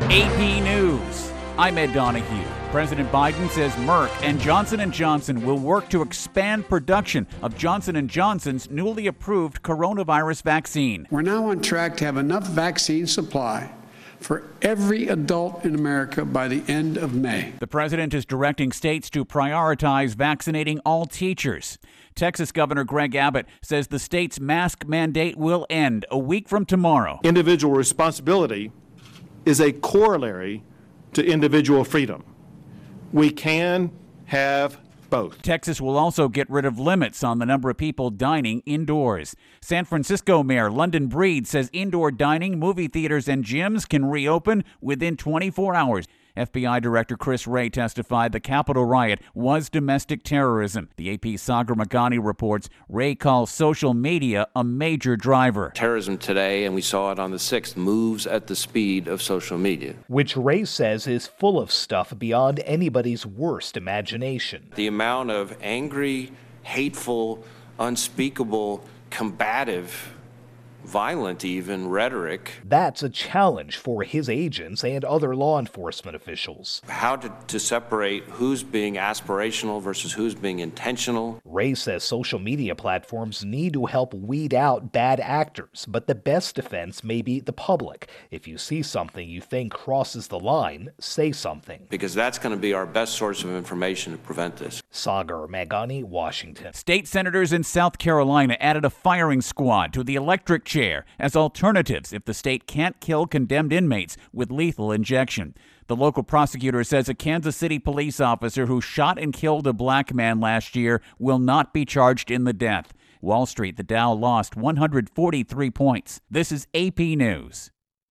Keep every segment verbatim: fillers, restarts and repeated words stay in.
A P News. I'm Ed Donahue. President Biden says Merck and Johnson and Johnson will work to expand production of Johnson and Johnson's newly approved coronavirus vaccine. We're now on track to have enough vaccine supply for every adult in America by the end of May. The president is directing states to prioritize vaccinating all teachers. Texas Governor Greg Abbott says the state's mask mandate will end a week from tomorrow. Individual responsibility is a corollary to individual freedom. We can have both. Texas will also get rid of limits on the number of people dining indoors. San Francisco Mayor London Breed says indoor dining, movie theaters, and gyms can reopen within twenty-four hours. F B I Director Chris Wray testified the Capitol riot was domestic terrorism. The A P's Sagar Meghani reports Wray calls social media a major driver. Terrorism today, and we saw it on the sixth, moves at the speed of social media. Which Wray says is full of stuff beyond anybody's worst imagination. The amount of angry, hateful, unspeakable, combative, violent even rhetoric. That's a challenge for his agents and other law enforcement officials. How to, to separate who's being aspirational versus who's being intentional. Wray says social media platforms need to help weed out bad actors, but the best defense may be the public. If you see something you think crosses the line, say something. Because that's going to be our best source of information to prevent this. Sagar Meghani, Washington. State senators in South Carolina added a firing squad to the electric chair as alternatives if the state can't kill condemned inmates with lethal injection. The local prosecutor says a Kansas City police officer who shot and killed a black man last year will not be charged in the death. Wall Street, the Dow lost one hundred forty-three points. This is A P News.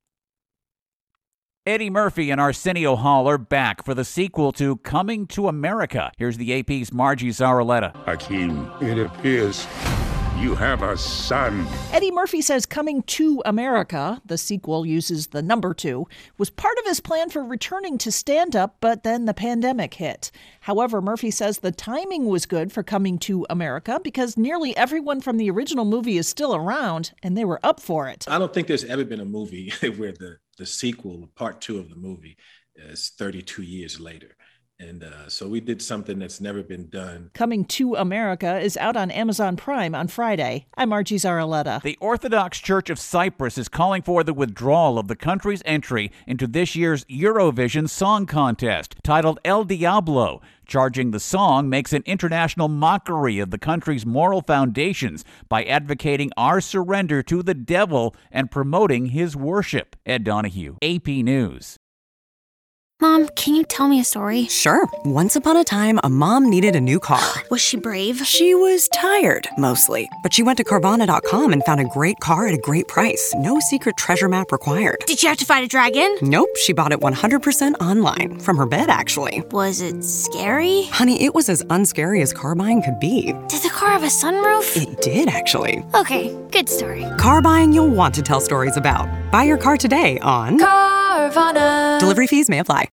Eddie Murphy and Arsenio Hall are back for the sequel to Coming to America. Here's the A P's Margie Zaraletta. Hakeem, it appears you have a son. Eddie Murphy says Coming to America, the sequel uses the number two, was part of his plan for returning to stand-up, but then the pandemic hit. However, Murphy says the timing was good for Coming to America because nearly everyone from the original movie is still around, and they were up for it. I don't think there's ever been a movie where the, the sequel, part two of the movie, is thirty-two years later. And uh, so we did something that's never been done. Coming to America is out on Amazon Prime on Friday. I'm Margie Zaraletta. The Orthodox Church of Cyprus is calling for the withdrawal of the country's entry into this year's Eurovision Song Contest, titled El Diablo. Charging the song makes an international mockery of the country's moral foundations by advocating our surrender to the devil and promoting his worship. Ed Donahue, A P News. Mom, can you tell me a story? Sure. Once upon a time, a mom needed a new car. Was she brave? She was tired, mostly. But she went to Carvana dot com and found a great car at a great price. No secret treasure map required. Did she have to fight a dragon? Nope. She bought it one hundred percent online. From her bed, actually. Was it scary? Honey, it was as unscary as car buying could be. Did the car have a sunroof? It did, actually. Okay, good story. Car buying you'll want to tell stories about. Buy your car today on Carvana. Delivery fees may apply.